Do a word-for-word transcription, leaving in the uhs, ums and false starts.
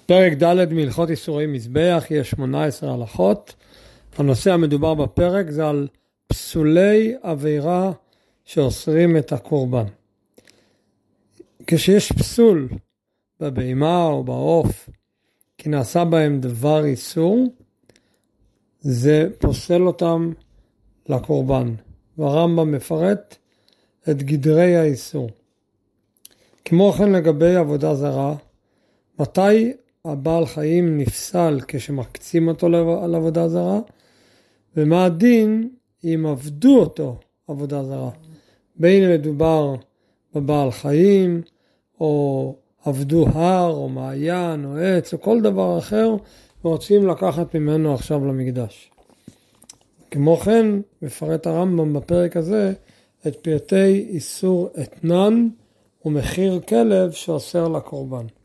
פרק ד' מהלכות איסורי מזבח, יש שמונה עשרה הלכות. הנושא המדובר בפרק זה על פסולי עבירה שאוסרים את הקורבן. כשיש פסול בבהמה או בעוף, כי נעשה בהם דבר איסור, זה פוסל אותם לקורבן. והרמב"ם מפרט את גדרי האיסור. כמו כן לגבי עבודה זרה, מתי הבעל חיים נפסל כשמקצים אותו על עבודה זרה, ומה הדין אם עבדו אותו עבודה זרה. בין מדובר בבעל חיים, או עבדו הר, או מעיין, או עץ, או כל דבר אחר, ורוצים לקחת ממנו עכשיו למקדש. כמו כן, מפרט הרמב"ם בפרק הזה, את פרטי איסור אתנן ומחיר כלב שאוסר לקורבן.